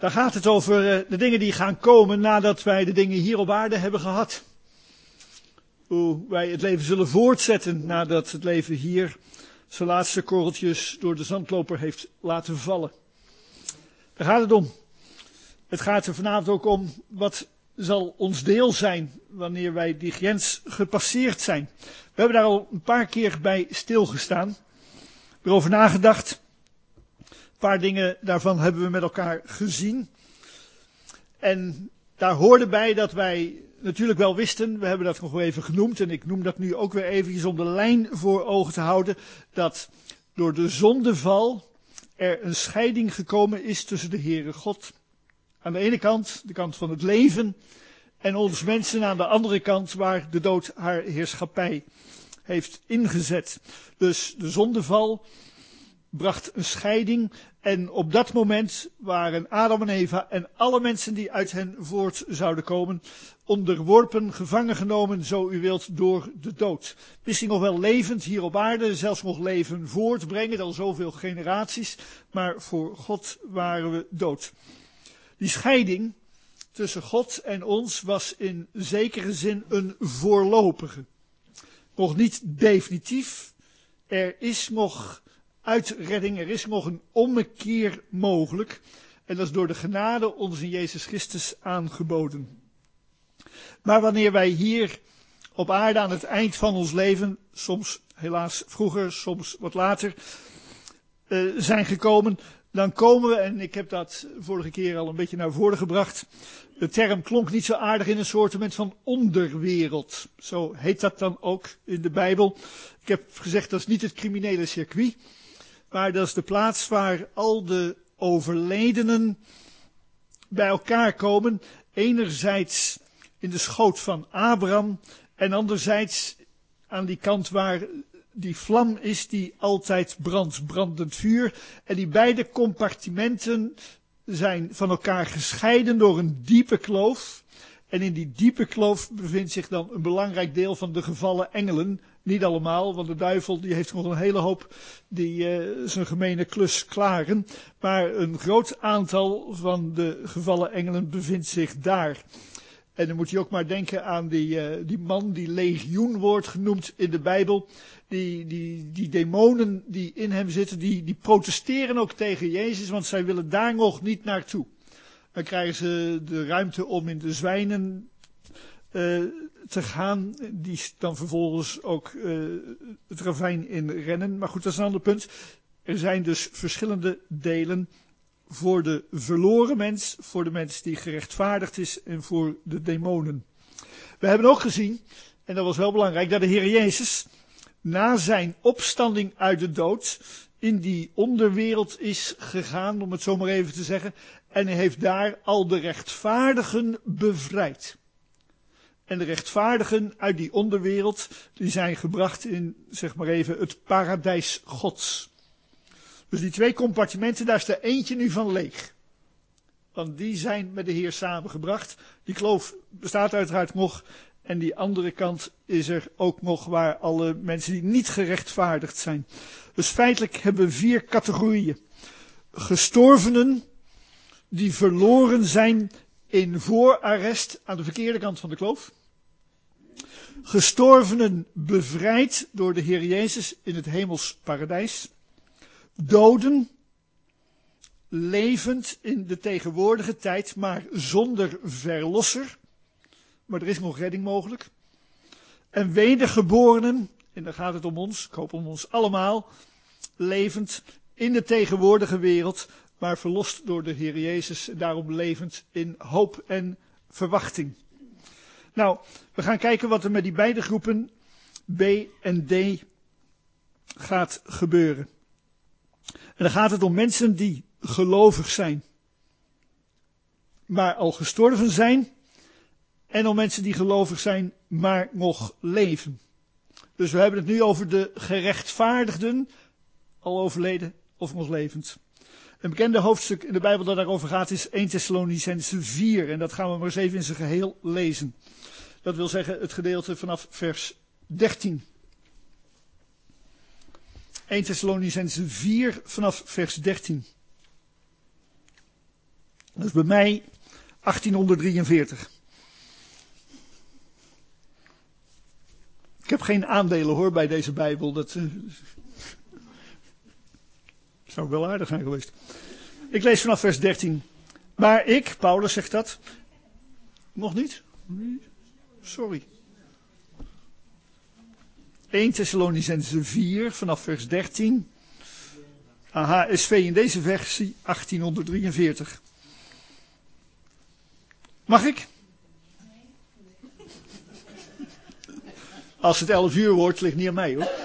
Daar gaat het over de dingen die gaan komen nadat wij de dingen hier op aarde hebben gehad. Hoe wij het leven zullen voortzetten nadat het leven hier zijn laatste korreltjes door de zandloper heeft laten vallen. Daar gaat het om. Het gaat er vanavond ook om, wat zal ons deel zijn wanneer wij die grens gepasseerd zijn. We hebben daar al een paar keer bij stilgestaan, erover nagedacht. Een paar dingen daarvan hebben we met elkaar gezien. En daar hoorde bij dat wij natuurlijk wel wisten, we hebben dat nog wel even genoemd, en ik noem dat nu ook weer eventjes om de lijn voor ogen te houden, dat door de zondeval er een scheiding gekomen is tussen de Heere God aan de ene kant, de kant van het leven, en ons mensen aan de andere kant, waar de dood haar heerschappij heeft ingezet. Dus de zondeval bracht een scheiding, en op dat moment waren Adam en Eva en alle mensen die uit hen voort zouden komen, onderworpen, gevangen genomen, zo u wilt, door de dood. Misschien nog wel levend hier op aarde, zelfs nog leven voortbrengen, al zoveel generaties, maar voor God waren we dood. Die scheiding tussen God en ons was in zekere zin een voorlopige. Nog niet definitief. Er is nog uitredding, er is nog een ommekeer mogelijk. En dat is door de genade ons in Jezus Christus aangeboden. Maar wanneer wij hier op aarde aan het eind van ons leven, soms helaas vroeger, soms wat later, zijn gekomen, dan komen we, en ik heb dat vorige keer al een beetje naar voren gebracht, de term klonk niet zo aardig, in een soortement van onderwereld. Zo heet dat dan ook in de Bijbel. Ik heb gezegd, dat is niet het criminele circuit, maar dat is de plaats waar al de overledenen bij elkaar komen. Enerzijds in de schoot van Abraham en anderzijds aan die kant waar die vlam is die altijd brandt, brandend vuur. En die beide compartimenten zijn van elkaar gescheiden door een diepe kloof. En in die diepe kloof bevindt zich dan een belangrijk deel van de gevallen engelen. Niet allemaal, want de duivel die heeft nog een hele hoop die zijn gemene klus klaren. Maar een groot aantal van de gevallen engelen bevindt zich daar. En dan moet je ook maar denken aan die man die legioen wordt genoemd in de Bijbel. Die demonen die in hem zitten, die protesteren ook tegen Jezus, want zij willen daar nog niet naartoe. Dan krijgen ze de ruimte om in de zwijnen te gaan, die dan vervolgens ook het ravijn in rennen. Maar goed, dat is een ander punt. Er zijn dus verschillende delen voor de verloren mens, voor de mens die gerechtvaardigd is en voor de demonen. We hebben ook gezien, en dat was wel belangrijk, dat de Heer Jezus na zijn opstanding uit de dood in die onderwereld is gegaan, om het zo maar even te zeggen, en hij heeft daar al de rechtvaardigen bevrijd. En de rechtvaardigen uit die onderwereld, die zijn gebracht in, zeg maar even, het paradijs Gods. Dus die twee compartimenten, daar is er eentje nu van leeg. Want die zijn met de Heer samengebracht. Die kloof bestaat uiteraard nog. En die andere kant is er ook nog waar alle mensen die niet gerechtvaardigd zijn. Dus feitelijk hebben we 4 categorieën. Gestorvenen die verloren zijn in voorarrest aan de verkeerde kant van de kloof. Gestorvenen bevrijd door de Heer Jezus in het hemels paradijs. Doden, levend in de tegenwoordige tijd, maar zonder verlosser. Maar er is nog redding mogelijk. En wedergeborenen, en dan gaat het om ons, ik hoop om ons allemaal, levend in de tegenwoordige wereld, maar verlost door de Heer Jezus, daarom levend in hoop en verwachting. Nou, we gaan kijken wat er met die beide groepen B en D gaat gebeuren. En dan gaat het om mensen die gelovig zijn, maar al gestorven zijn. En om mensen die gelovig zijn, maar nog leven. Dus we hebben het nu over de gerechtvaardigden, al overleden of nog levend. Een bekende hoofdstuk in de Bijbel dat daarover gaat is 1 Thessalonicenzen 4. En dat gaan we maar eens even in zijn geheel lezen. Dat wil zeggen het gedeelte vanaf vers 13. 1 Thessalonicenzen 4 vanaf vers 13. Dat is bij mij 1843. Ik heb geen aandelen hoor bij deze Bijbel. Dat zou wel aardig zijn geweest. Ik lees vanaf vers 13. Maar ik, Paulus zegt dat. Nog niet? Sorry. 1 Thessalonicenzen 4 vanaf vers 13. HSV in deze versie 1843. Mag ik? Als het 11 uur wordt, ligt niet aan mij hoor.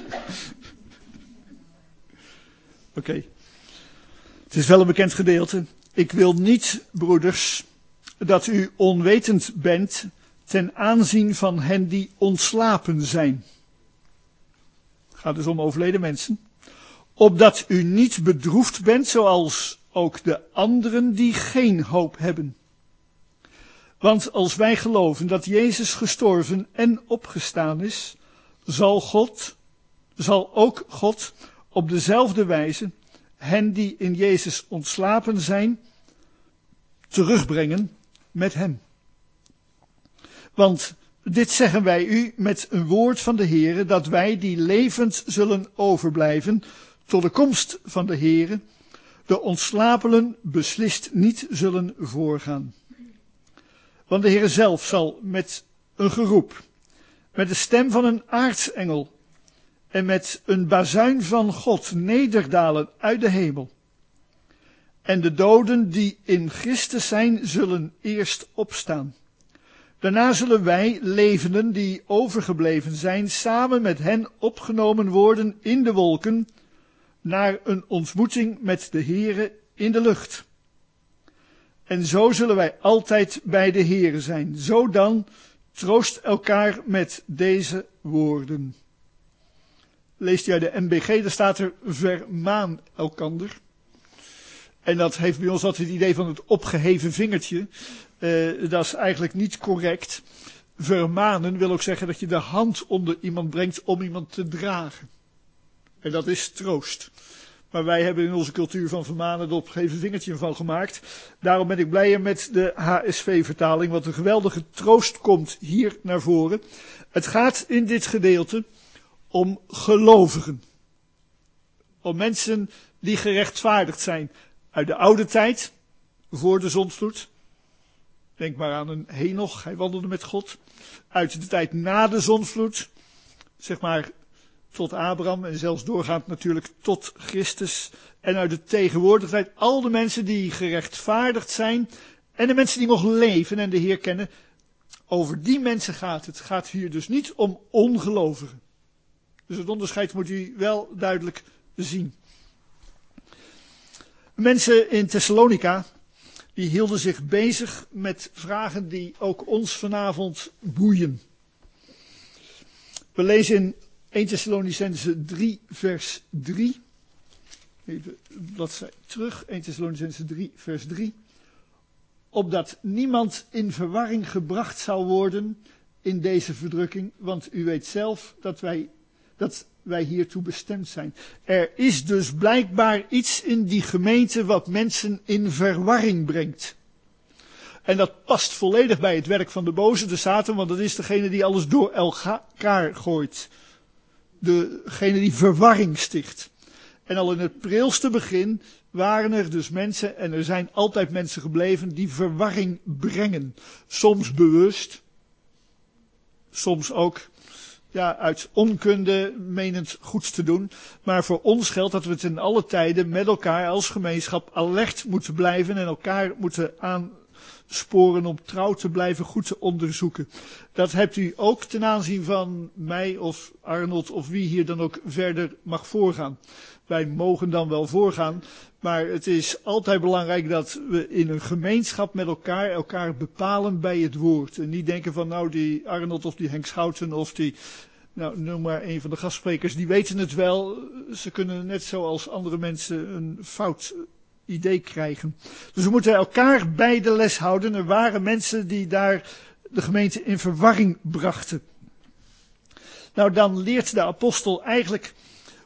Oké. Het is wel een bekend gedeelte. Ik wil niet, broeders, dat u onwetend bent ten aanzien van hen die ontslapen zijn. Het gaat dus om overleden mensen. Opdat u niet bedroefd bent zoals ook de anderen die geen hoop hebben. Want als wij geloven dat Jezus gestorven en opgestaan is, zal ook God op dezelfde wijze hen die in Jezus ontslapen zijn, terugbrengen met hem. Want dit zeggen wij u met een woord van de Heere, dat wij die levend zullen overblijven tot de komst van de Heere, de ontslapenen beslist niet zullen voorgaan. Want de Heere zelf zal met een geroep, met de stem van een aartsengel en met een bazuin van God nederdalen uit de hemel. En de doden die in Christus zijn, zullen eerst opstaan. Daarna zullen wij, levenden die overgebleven zijn, samen met hen opgenomen worden in de wolken, naar een ontmoeting met de Heere in de lucht. En zo zullen wij altijd bij de Heere zijn. Zo dan, troost elkaar met deze woorden. Leest u uit de MBG, daar staat er vermaan elkander. En dat heeft bij ons altijd het idee van het opgeheven vingertje. Dat is eigenlijk niet correct. Vermanen wil ook zeggen dat je de hand onder iemand brengt om iemand te dragen. En dat is troost. Maar wij hebben in onze cultuur van vermanen het opgeheven vingertje van gemaakt. Daarom ben ik blijer met de HSV-vertaling, want een geweldige troost komt hier naar voren. Het gaat in dit gedeelte om gelovigen. Om mensen die gerechtvaardigd zijn uit de oude tijd, voor de zondvloed. Denk maar aan een Henoch, hij wandelde met God. Uit de tijd na de zondvloed, zeg maar tot Abraham en zelfs doorgaand natuurlijk tot Christus. En uit de tegenwoordige tijd, al de mensen die gerechtvaardigd zijn en de mensen die nog leven en de Heer kennen. Over die mensen gaat het. Het gaat hier dus niet om ongelovigen. Dus het onderscheid moet u wel duidelijk zien. Mensen in Thessalonica, die hielden zich bezig met vragen die ook ons vanavond boeien. We lezen in 1 Thessalonicenzen 3 vers 3. Even bladzijde terug, 1 Thessalonicenzen 3 vers 3. Opdat niemand in verwarring gebracht zou worden in deze verdrukking, want u weet zelf dat wij hiertoe bestemd zijn. Er is dus blijkbaar iets in die gemeente wat mensen in verwarring brengt. En dat past volledig bij het werk van de boze, de Satan, want dat is degene die alles door elkaar gooit. Degene die verwarring sticht. En al in het prilste begin waren er dus mensen, en er zijn altijd mensen gebleven, die verwarring brengen. Soms bewust, soms ook uit onkunde menend goeds te doen. Maar voor ons geldt dat we ten alle tijden met elkaar als gemeenschap alert moeten blijven en elkaar moeten aansporen om trouw te blijven, goed te onderzoeken. Dat hebt u ook ten aanzien van mij of Arnold of wie hier dan ook verder mag voorgaan. Wij mogen dan wel voorgaan, maar het is altijd belangrijk dat we in een gemeenschap met elkaar bepalen bij het woord. En niet denken van die Arnold of die Henk Schouten of die, noem maar een van de gastsprekers, die weten het wel. Ze kunnen net zoals andere mensen een fout idee krijgen. Dus we moeten elkaar bij de les houden. Er waren mensen die daar de gemeente in verwarring brachten. Dan leert de apostel eigenlijk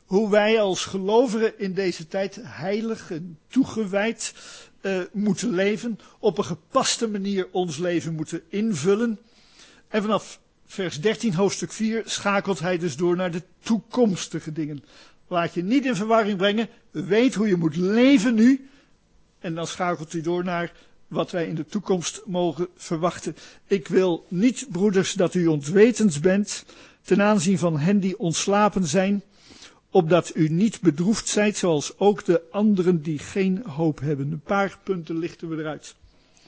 hoe wij als gelovigen in deze tijd heilig en toegewijd moeten leven, op een gepaste manier ons leven moeten invullen. En vanaf vers 13 hoofdstuk 4 schakelt hij dus door naar de toekomstige dingen. Laat je niet in verwarring brengen, weet hoe je moet leven nu. En dan schakelt hij door naar wat wij in de toekomst mogen verwachten. Ik wil niet, broeders, dat u ontwetend bent ten aanzien van hen die ontslapen zijn, opdat u niet bedroefd zijt, zoals ook de anderen die geen hoop hebben. Een paar punten lichten we eruit.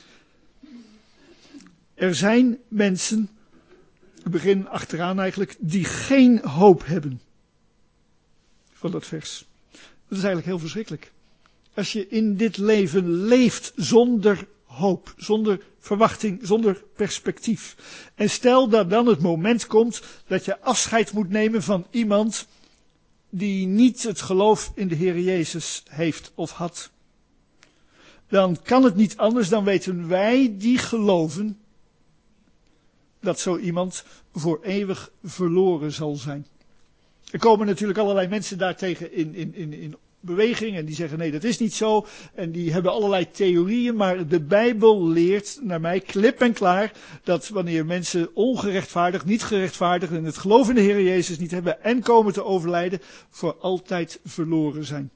Er zijn mensen, we beginnen achteraan eigenlijk, die geen hoop hebben. Van dat vers. Dat is eigenlijk heel verschrikkelijk. Als je in dit leven leeft zonder hoop, zonder verwachting, zonder perspectief. En stel dat dan het moment komt dat je afscheid moet nemen van iemand die niet het geloof in de Heer Jezus heeft of had. Dan kan het niet anders, dan weten wij die geloven dat zo iemand voor eeuwig verloren zal zijn. Er komen natuurlijk allerlei mensen daartegen in beweging en die zeggen nee, dat is niet zo. En die hebben allerlei theorieën, maar de Bijbel leert naar mij klip en klaar dat wanneer mensen ongerechtvaardigd, niet gerechtvaardigd en het geloof in de Heer Jezus niet hebben en komen te overlijden, voor altijd verloren zijn.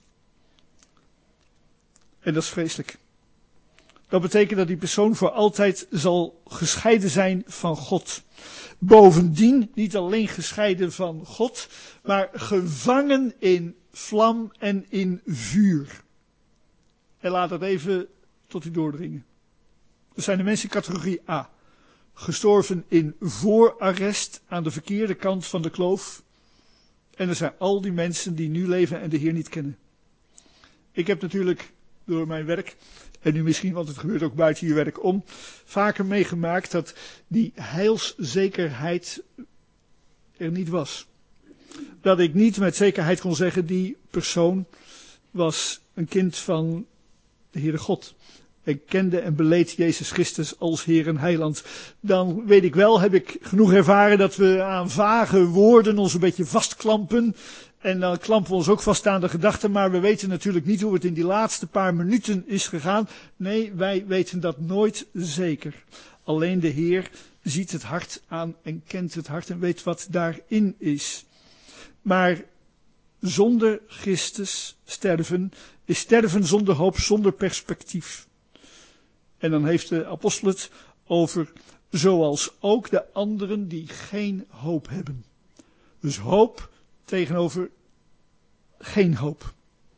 En dat is vreselijk. Dat betekent dat die persoon voor altijd zal gescheiden zijn van God. Bovendien niet alleen gescheiden van God, maar gevangen in vlam en in vuur. En laat dat even tot u doordringen. Dat zijn de mensen in categorie A. Gestorven in voorarrest aan de verkeerde kant van de kloof. En er zijn al die mensen die nu leven en de Heer niet kennen. Ik heb natuurlijk door mijn werk, en nu misschien, want het gebeurt ook buiten je werk om, vaker meegemaakt dat die heilszekerheid er niet was. Dat ik niet met zekerheid kon zeggen, die persoon was een kind van de Heere God. En kende en beleed Jezus Christus als Heer en Heiland. Dan weet ik wel, heb ik genoeg ervaren dat we aan vage woorden ons een beetje vastklampen. En dan klampen we ons ook vast aan de gedachten, maar we weten natuurlijk niet hoe het in die laatste paar minuten is gegaan. Nee, wij weten dat nooit zeker. Alleen de Heer ziet het hart aan en kent het hart en weet wat daarin is. Maar zonder Christus sterven is sterven zonder hoop, zonder perspectief. En dan heeft de apostel het over zoals ook de anderen die geen hoop hebben. Dus hoop tegenover geen hoop.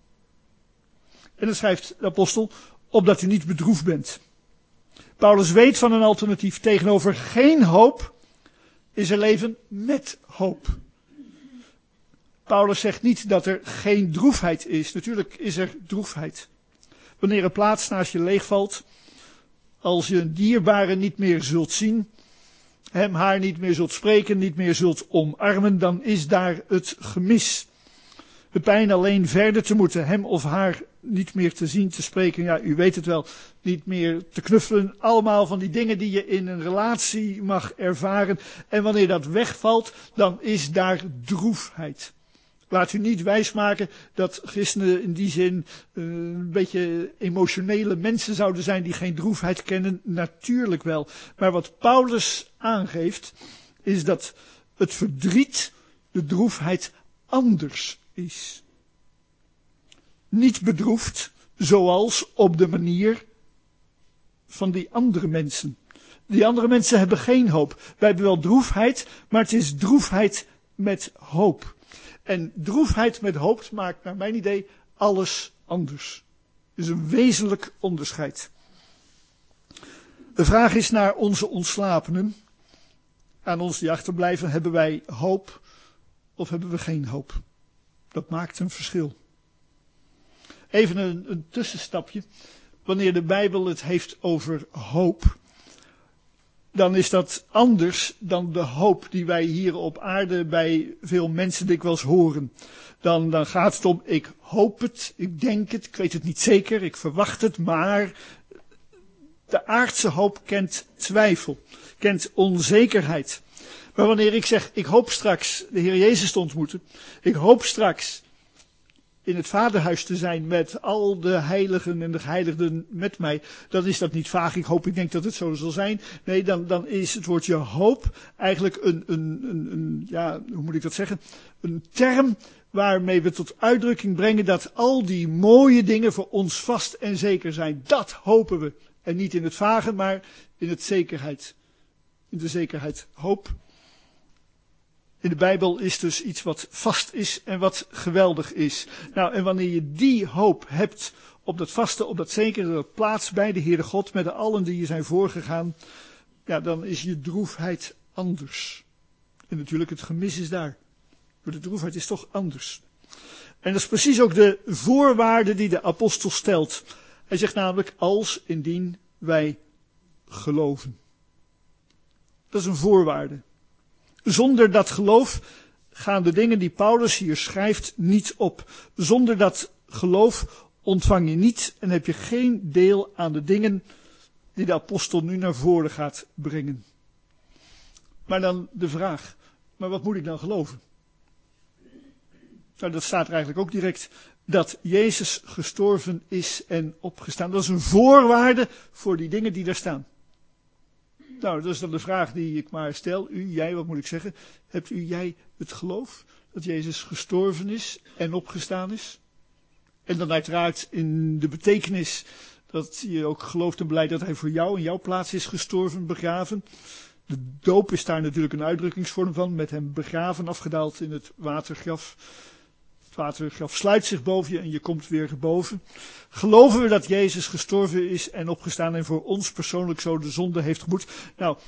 En dan schrijft de apostel, opdat u niet bedroefd bent. Paulus weet van een alternatief. Tegenover geen hoop is er leven met hoop. Paulus zegt niet dat er geen droefheid is. Natuurlijk is er droefheid. Wanneer een plaats naast je leegvalt, als je een dierbare niet meer zult zien, hem haar niet meer zult spreken, niet meer zult omarmen, dan is daar het gemis. De pijn alleen verder te moeten, hem of haar niet meer te zien, te spreken, ja, u weet het wel, niet meer te knuffelen. Allemaal van die dingen die je in een relatie mag ervaren. En wanneer dat wegvalt, dan is daar droefheid. Laat u niet wijsmaken dat christenen in die zin een beetje emotionele mensen zouden zijn die geen droefheid kennen. Natuurlijk wel. Maar wat Paulus aangeeft is dat het verdriet, de droefheid anders is. Niet bedroefd zoals op de manier van die andere mensen. Die andere mensen hebben geen hoop. Wij hebben wel droefheid, maar het is droefheid met hoop. En droefheid met hoop maakt naar mijn idee alles anders. Het is een wezenlijk onderscheid. De vraag is naar onze ontslapenen. Aan ons die achterblijven, hebben wij hoop of hebben we geen hoop? Dat maakt een verschil. Even een tussenstapje. Wanneer de Bijbel het heeft over hoop, dan is dat anders dan de hoop die wij hier op aarde bij veel mensen dikwijls horen. Dan gaat het om, ik hoop het, ik denk het, ik weet het niet zeker, ik verwacht het, maar de aardse hoop kent twijfel, kent onzekerheid. Maar wanneer ik zeg, ik hoop straks de Heer Jezus te ontmoeten, ik hoop straks in het Vaderhuis te zijn met al de heiligen en de geheiligden met mij, dan is dat niet vaag. Ik denk dat het zo zal zijn. Nee, dan is het woordje hoop eigenlijk hoe moet ik dat zeggen? Een term waarmee we tot uitdrukking brengen dat al die mooie dingen voor ons vast en zeker zijn. Dat hopen we. En niet in het vage, maar in de zekerheid. Hoop in de Bijbel is dus iets wat vast is en wat geweldig is. Nou, en wanneer je die hoop hebt op dat vaste, op dat zekere, dat plaats bij de Heere God met allen die je zijn voorgegaan, ja, dan is je droefheid anders. En natuurlijk het gemis is daar. Maar de droefheid is toch anders. En dat is precies ook de voorwaarde die de apostel stelt. Hij zegt namelijk, als indien wij geloven. Dat is een voorwaarde. Zonder dat geloof gaan de dingen die Paulus hier schrijft niet op. Zonder dat geloof ontvang je niet en heb je geen deel aan de dingen die de apostel nu naar voren gaat brengen. Maar dan de vraag, maar wat moet ik dan geloven? Nou, dat staat er eigenlijk ook direct, dat Jezus gestorven is en opgestaan. Dat is een voorwaarde voor die dingen die daar staan. Nou, dat is dan de vraag die ik maar stel. Jij, wat moet ik zeggen? Hebt jij het geloof dat Jezus gestorven is en opgestaan is? En dan uiteraard in de betekenis dat je ook gelooft en beleidt dat hij voor jou in jouw plaats is gestorven, begraven. De doop is daar natuurlijk een uitdrukkingsvorm van, met hem begraven, afgedaald in het watergraf. Het watergraf sluit zich boven je en je komt weer boven. Geloven we dat Jezus gestorven is en opgestaan en voor ons persoonlijk zo de zonde heeft geboet? Nou,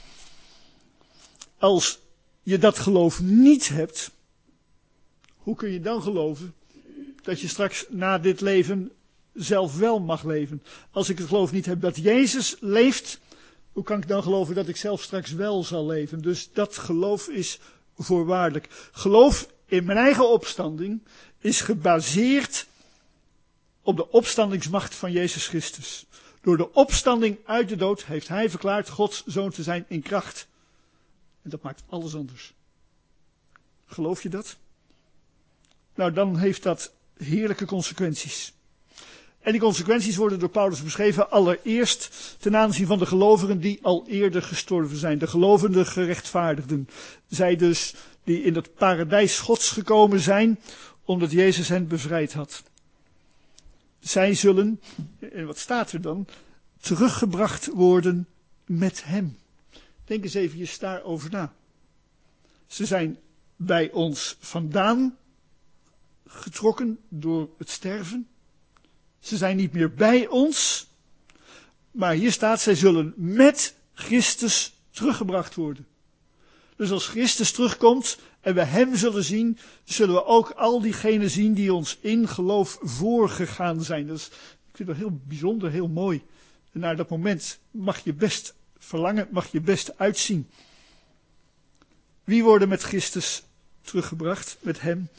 als je dat geloof niet hebt, hoe kun je dan geloven dat je straks na dit leven zelf wel mag leven? Als ik het geloof niet heb dat Jezus leeft, hoe kan ik dan geloven dat ik zelf straks wel zal leven? Dus dat geloof is voorwaardelijk. Geloof in mijn eigen opstanding is gebaseerd op de opstandingsmacht van Jezus Christus. Door de opstanding uit de dood heeft hij verklaard Gods zoon te zijn in kracht. En dat maakt alles anders. Geloof je dat? Nou, dan heeft dat heerlijke consequenties. En die consequenties worden door Paulus beschreven allereerst ten aanzien van de gelovigen die al eerder gestorven zijn. De gelovende gerechtvaardigden. Zij dus die in het paradijs Gods gekomen zijn omdat Jezus hen bevrijd had. Zij zullen, en wat staat er dan, teruggebracht worden met hem. Denk eens even daarover na. Ze zijn bij ons vandaan getrokken door het sterven. Ze zijn niet meer bij ons, maar hier staat, zij zullen met Christus teruggebracht worden. Dus als Christus terugkomt en we hem zullen zien, zullen we ook al diegenen zien die ons in geloof voorgegaan zijn. Dus ik vind dat heel bijzonder, heel mooi. En naar dat moment mag je best verlangen, mag je best uitzien. Wie worden met Christus teruggebracht, met hem?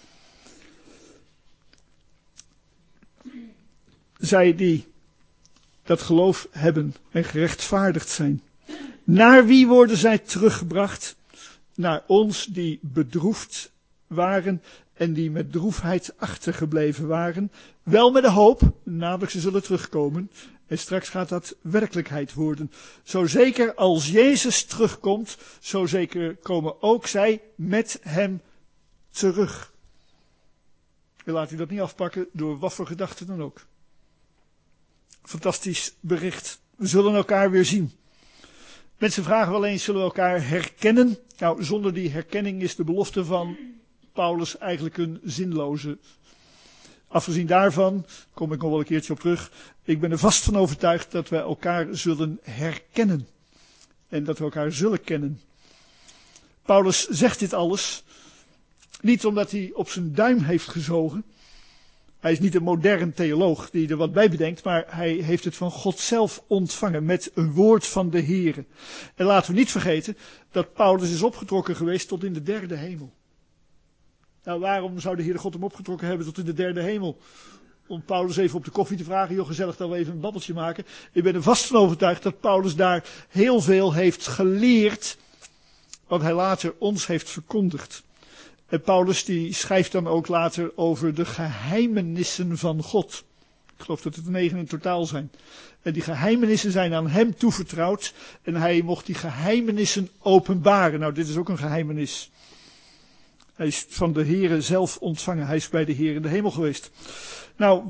Zij die dat geloof hebben en gerechtvaardigd zijn. Naar wie worden zij teruggebracht? Naar ons die bedroefd waren en die met droefheid achtergebleven waren. Wel met de hoop, namelijk ze zullen terugkomen. En straks gaat dat werkelijkheid worden. Zo zeker als Jezus terugkomt, zo zeker komen ook zij met hem terug. En laat u dat niet afpakken door wat voor gedachten dan ook. Fantastisch bericht. We zullen elkaar weer zien. Mensen vragen wel eens, zullen we elkaar herkennen? Nou, zonder die herkenning is de belofte van Paulus eigenlijk een zinloze. Afgezien daarvan, kom ik nog wel een keertje op terug, ik ben er vast van overtuigd dat we elkaar zullen herkennen. En dat we elkaar zullen kennen. Paulus zegt dit alles, niet omdat hij op zijn duim heeft gezogen. Hij is niet een modern theoloog die er wat bij bedenkt, maar hij heeft het van God zelf ontvangen met een woord van de Heere. En laten we niet vergeten dat Paulus is opgetrokken geweest tot in de derde hemel. Nou, waarom zou de Heere God hem opgetrokken hebben tot in de derde hemel? Om Paulus even op de koffie te vragen, joh, gezellig dat we even een babbeltje maken. Ik ben er vast van overtuigd dat Paulus daar heel veel heeft geleerd wat hij later ons heeft verkondigd. En Paulus die schrijft dan ook later over de geheimenissen van God. Ik geloof dat het 9 in totaal zijn. En die geheimenissen zijn aan hem toevertrouwd. En hij mocht die geheimenissen openbaren. Nou, dit is ook een geheimenis. Hij is van de Heere zelf ontvangen. Hij is bij de Heer in de hemel geweest. Nou,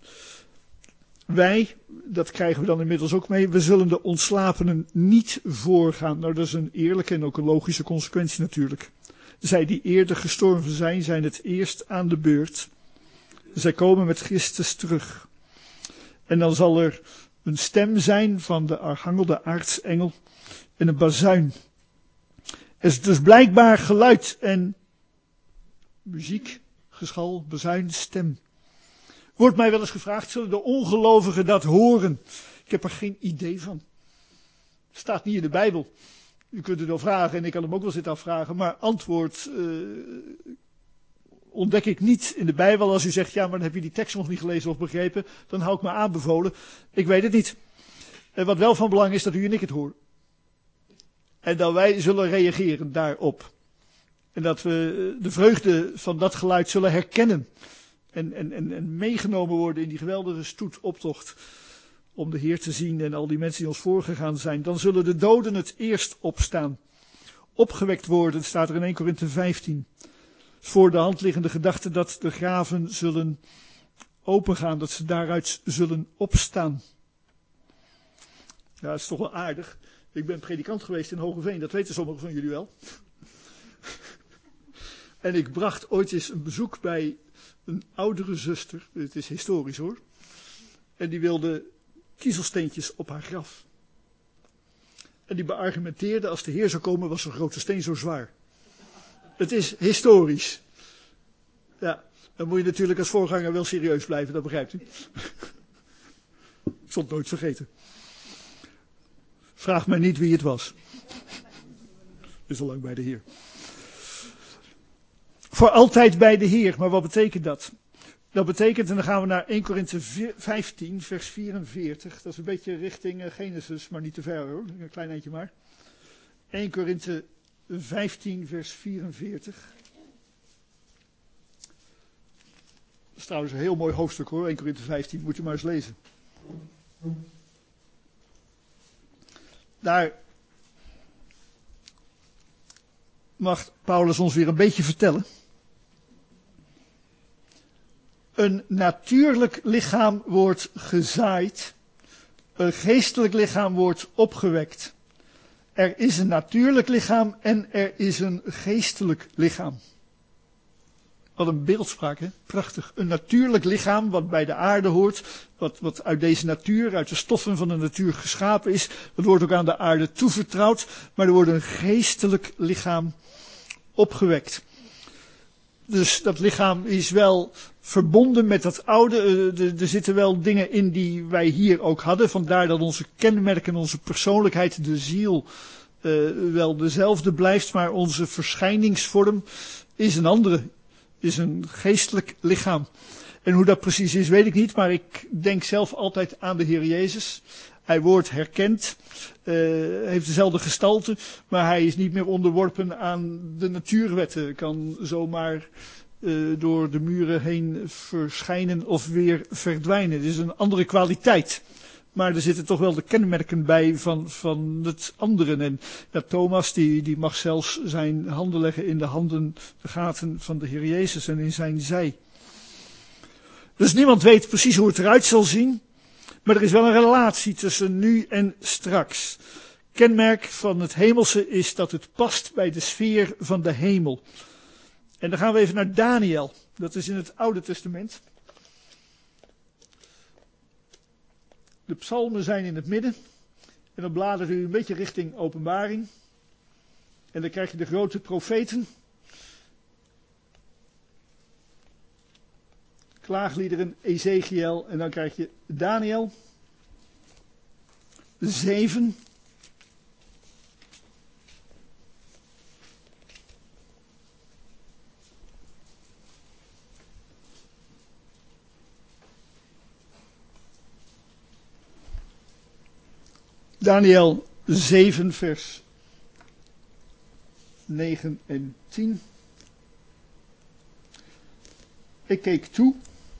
wij, dat krijgen we dan inmiddels ook mee, we zullen de ontslapenen niet voorgaan. Nou, dat is een eerlijke en ook een logische consequentie natuurlijk. Zij die eerder gestorven zijn, zijn het eerst aan de beurt. Zij komen met Christus terug. En dan zal er een stem zijn van de archangel, de aartsengel, en een bazuin. Er is dus blijkbaar geluid en muziek, geschal, bazuin, stem. Wordt mij wel eens gevraagd, zullen de ongelovigen dat horen? Ik heb er geen idee van. Het staat niet in de Bijbel. U kunt het wel vragen en ik kan hem ook wel zitten afvragen, maar antwoord ontdek ik niet in de Bijbel. Als u zegt, ja, maar dan heb je die tekst nog niet gelezen of begrepen, dan hou ik me aanbevolen. Ik weet het niet. En wat wel van belang is, dat u en ik het horen. En dat wij zullen reageren daarop. En dat we de vreugde van dat geluid zullen herkennen. En meegenomen worden in die geweldige stoetoptocht. Om de Heer te zien en al die mensen die ons voorgegaan zijn. Dan zullen de doden het eerst opstaan. Opgewekt worden, staat er in 1 Korinthe 15. Voor de hand liggende gedachte dat de graven zullen opengaan. Dat ze daaruit zullen opstaan. Ja, dat is toch wel aardig. Ik ben predikant geweest in Hogeveen. Dat weten sommigen van jullie wel. En ik bracht ooit eens een bezoek bij een oudere zuster. Het is historisch hoor. En die wilde kiezelsteentjes op haar graf. En die beargumenteerde, als de Heer zou komen, was zo'n grote steen zo zwaar. Het is historisch. Ja, dan moet je natuurlijk als voorganger wel serieus blijven, dat begrijpt u. Ik zal het nooit vergeten. Vraag mij niet wie het was. Is al lang bij de Heer. Voor altijd bij de Heer, maar wat betekent dat? Dat betekent, en dan gaan we naar 1 Korinthe 15, vers 44. Dat is een beetje richting Genesis, maar niet te ver hoor. Een klein eindje maar. 1 Korinthe 15, vers 44. Dat is trouwens een heel mooi hoofdstuk hoor, 1 Korinthe 15. Moet je maar eens lezen. Daar mag Paulus ons weer een beetje vertellen. Een natuurlijk lichaam wordt gezaaid. Een geestelijk lichaam wordt opgewekt. Er is een natuurlijk lichaam en er is een geestelijk lichaam. Wat een beeldspraak, hè? Prachtig. Een natuurlijk lichaam wat bij de aarde hoort, wat uit deze natuur, uit de stoffen van de natuur geschapen is, dat wordt ook aan de aarde toevertrouwd, maar er wordt een geestelijk lichaam opgewekt. Dus dat lichaam is wel verbonden met dat oude. Er zitten wel dingen in die wij hier ook hadden. Vandaar dat onze kenmerken, onze persoonlijkheid, de ziel wel dezelfde blijft. Maar onze verschijningsvorm is een andere. Is een geestelijk lichaam. En hoe dat precies is weet ik niet. Maar ik denk zelf altijd aan de Heer Jezus. Hij wordt herkend, heeft dezelfde gestalte, maar hij is niet meer onderworpen aan de natuurwetten. Kan zomaar door de muren heen verschijnen of weer verdwijnen. Het is een andere kwaliteit. Maar er zitten toch wel de kenmerken bij van het andere. En ja, Thomas die mag zelfs zijn handen leggen in de handen, de gaten van de Heer Jezus en in zijn zij. Dus niemand weet precies hoe het eruit zal zien. Maar er is wel een relatie tussen nu en straks. Kenmerk van het hemelse is dat het past bij de sfeer van de hemel. En dan gaan we even naar Daniel. Dat is in het Oude Testament. De psalmen zijn in het midden. En dan bladert u een beetje richting Openbaring. En dan krijg je de grote profeten. Klaagliederen, Ezekiel. En dan krijg je Daniel. 7. Daniel 7 vers 9 en 10. Ik keek toe,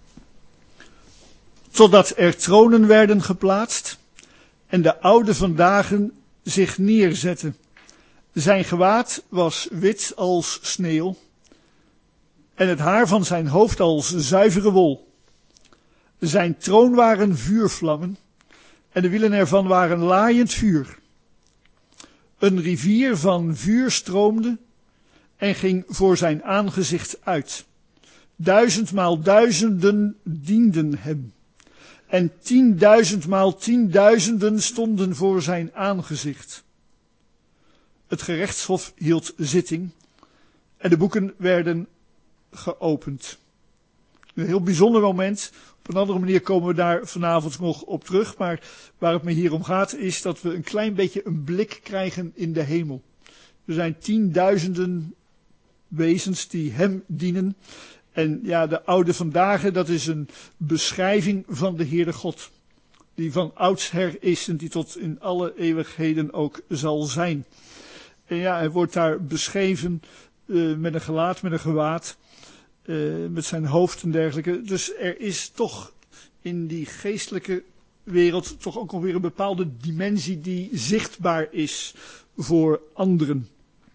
totdat er tronen werden geplaatst en de oude van dagen zich neerzette. Zijn gewaad was wit als sneeuw en het haar van zijn hoofd als zuivere wol. Zijn troon waren vuurvlammen en de wielen ervan waren laaiend vuur. Een rivier van vuur stroomde en ging voor zijn aangezicht uit. 1000 maal duizenden dienden hem. En 10.000 maal 10.000 stonden voor zijn aangezicht. Het gerechtshof hield zitting en de boeken werden geopend. Een heel bijzonder moment. Op een andere manier komen we daar vanavond nog op terug. Maar waar het me hier om gaat is dat we een klein beetje een blik krijgen in de hemel. Er zijn 10.000 wezens die hem dienen. En ja, de oude vandaag, dat is een beschrijving van de Heere God. Die van oudsher is en die tot in alle eeuwigheden ook zal zijn. En ja, hij wordt daar beschreven met een gelaat, met een gewaad. Met zijn hoofd en dergelijke. Dus er is toch in die geestelijke wereld toch ook alweer een bepaalde dimensie die zichtbaar is voor anderen.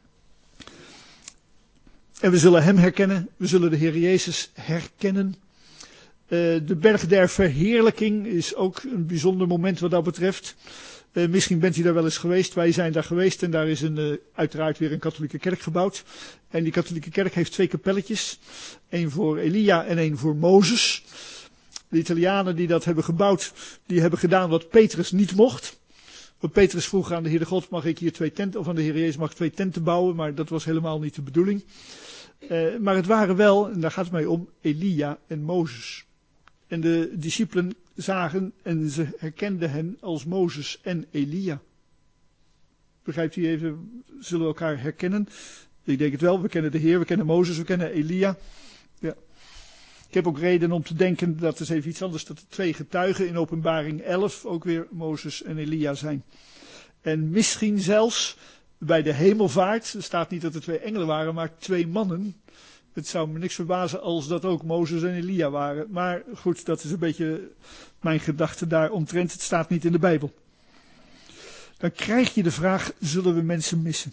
En we zullen hem herkennen, we zullen de Heer Jezus herkennen. De berg der verheerlijking is ook een bijzonder moment wat dat betreft. Misschien bent u daar wel eens geweest, wij zijn daar geweest en daar is uiteraard weer een katholieke kerk gebouwd. En die katholieke kerk heeft 2 kapelletjes, 1 voor Elia en 1 voor Mozes. De Italianen die dat hebben gebouwd, die hebben gedaan wat Petrus niet mocht. Want Petrus vroeg aan de Heere God, mag ik hier 2 tenten, of aan de Heer Jezus mag ik 2 tenten bouwen, maar dat was helemaal niet de bedoeling. Maar het waren wel, en daar gaat het mij om, Elia en Mozes. En de discipelen zagen en ze herkenden hen als Mozes en Elia. Begrijpt u even, zullen we elkaar herkennen? Ik denk het wel, we kennen de Heer, we kennen Mozes, we kennen Elia. Ja. Ik heb ook reden om te denken, dat is even iets anders, dat de 2 getuigen in Openbaring 11 ook weer Mozes en Elia zijn. En misschien zelfs bij de hemelvaart, er staat niet dat er 2 engelen waren, maar 2 mannen. Het zou me niks verbazen als dat ook Mozes en Elia waren. Maar goed, dat is een beetje mijn gedachte daar omtrent. Het staat niet in de Bijbel. Dan krijg je de vraag, zullen we mensen missen?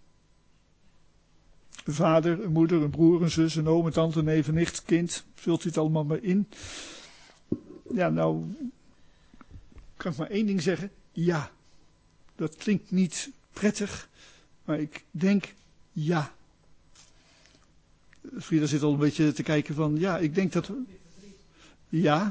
Een vader, een moeder, een broer, een zus, een oom, een tante, een neef, een nicht, kind. Vult u het allemaal maar in. Ja, nou, kan ik maar 1 ding zeggen. Ja, dat klinkt niet prettig, maar ik denk ja. Frida zit al een beetje te kijken van, ja, ik denk dat... Ja.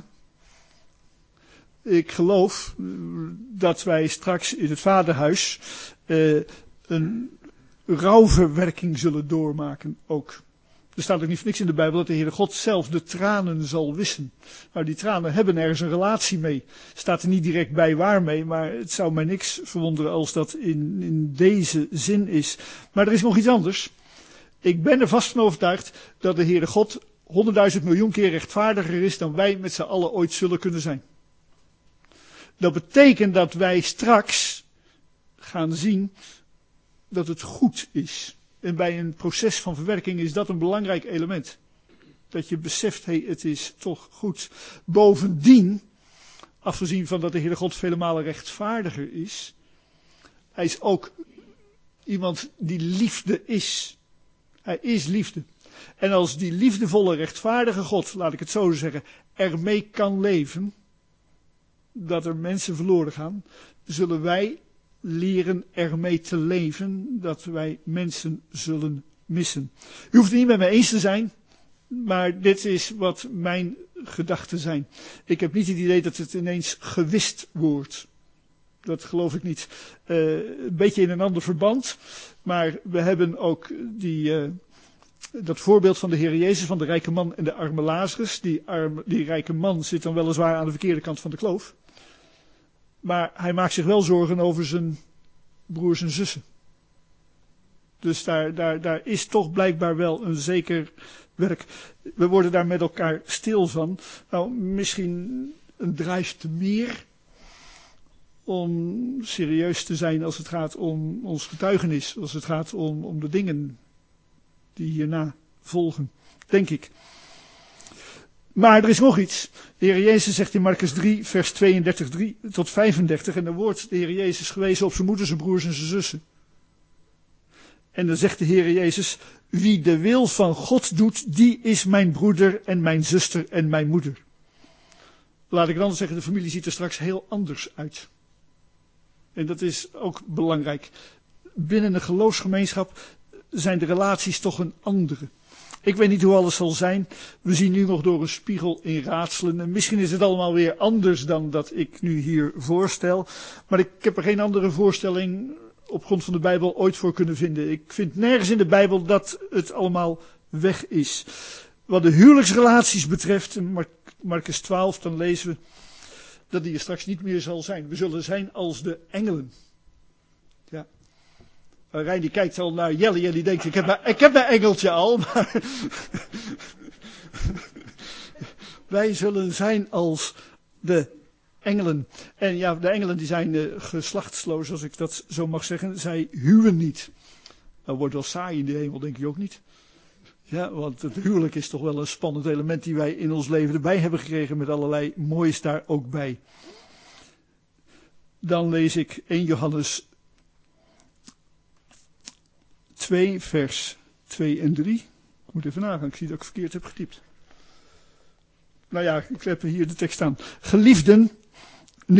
Ik geloof dat wij straks in het vaderhuis een rouwverwerking zullen doormaken ook. Er staat ook niet voor niks in de Bijbel dat de Heere God zelf de tranen zal wissen. Nou, die tranen hebben ergens een relatie mee. Staat er niet direct bij waarmee, maar het zou mij niks verwonderen als dat in deze zin is. Maar er is nog iets anders. Ik ben er vast van overtuigd dat de Heere God 100.000 miljoen keer rechtvaardiger is dan wij met z'n allen ooit zullen kunnen zijn. Dat betekent dat wij straks gaan zien dat het goed is. En bij een proces van verwerking is dat een belangrijk element. Dat je beseft, het is toch goed. Bovendien, afgezien van dat de Heere God vele malen rechtvaardiger is, hij is ook iemand die liefde is. Hij is liefde. En als die liefdevolle, rechtvaardige God, laat ik het zo zeggen, ermee kan leven, dat er mensen verloren gaan, zullen wij leren ermee te leven, dat wij mensen zullen missen. U hoeft het niet met mij eens te zijn, maar dit is wat mijn gedachten zijn. Ik heb niet het idee dat het ineens gewist wordt. Dat geloof ik niet. Een beetje in een ander verband, maar we hebben ook dat voorbeeld van de Heer Jezus, van de rijke man en de arme Lazarus. Die rijke man zit dan weliswaar aan de verkeerde kant van de kloof. Maar hij maakt zich wel zorgen over zijn broers en zussen. Dus daar is toch blijkbaar wel een zeker werk. We worden daar met elkaar stil van. Nou, misschien een drijf te meer om serieus te zijn als het gaat om ons getuigenis, als het gaat om de dingen die hierna volgen, denk ik. Maar er is nog iets. De Heer Jezus zegt in Marcus 3, vers 32 tot 35, en dan wordt de Heer Jezus gewezen op zijn moeder, zijn broers en zijn zussen. En dan zegt de Heer Jezus, wie de wil van God doet, die is mijn broeder en mijn zuster en mijn moeder. Laat ik dan zeggen, de familie ziet er straks heel anders uit. En dat is ook belangrijk. Binnen een geloofsgemeenschap zijn de relaties toch een andere. Ik weet niet hoe alles zal zijn. We zien nu nog door een spiegel in raadselen. En misschien is het allemaal weer anders dan dat ik nu hier voorstel. Maar ik heb er geen andere voorstelling op grond van de Bijbel ooit voor kunnen vinden. Ik vind nergens in de Bijbel dat het allemaal weg is. Wat de huwelijksrelaties betreft, in Marcus 12, dan lezen we dat die er straks niet meer zal zijn. We zullen zijn als de engelen. Ja. Rijn die kijkt al naar Jelle, die denkt, ik heb mijn engeltje al, maar wij zullen zijn als de engelen. En ja, de engelen die zijn geslachtsloos, als ik dat zo mag zeggen. Zij huwen niet. Dat wordt wel saai in de hemel, denk je ook niet? Ja, want het huwelijk is toch wel een spannend element die wij in ons leven erbij hebben gekregen, met allerlei moois daar ook bij. Dan lees ik 1 Johannes 2, vers 2 en 3. Ik moet even nagaan, ik zie dat ik verkeerd heb getypt. Nou ja, ik heb hier de tekst staan. Geliefden, nu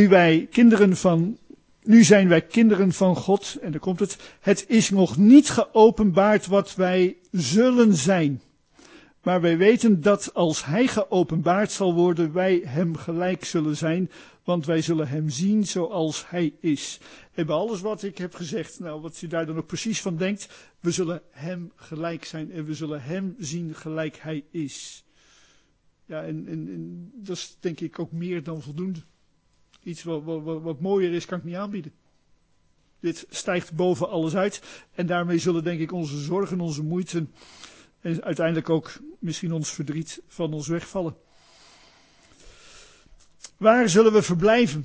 zijn wij kinderen van God, en dan komt het. Het is nog niet geopenbaard wat wij zullen zijn. Maar wij weten dat als hij geopenbaard zal worden, wij hem gelijk zullen zijn. Want wij zullen hem zien zoals hij is. En bij alles wat ik heb gezegd, nou wat u daar dan ook precies van denkt. We zullen hem gelijk zijn en we zullen hem zien gelijk hij is. Ja, en dat is denk ik ook meer dan voldoende. Iets wat mooier is, kan ik niet aanbieden. Dit stijgt boven alles uit. En daarmee zullen denk ik onze zorgen, onze moeite en uiteindelijk ook misschien ons verdriet van ons wegvallen. Waar zullen we verblijven?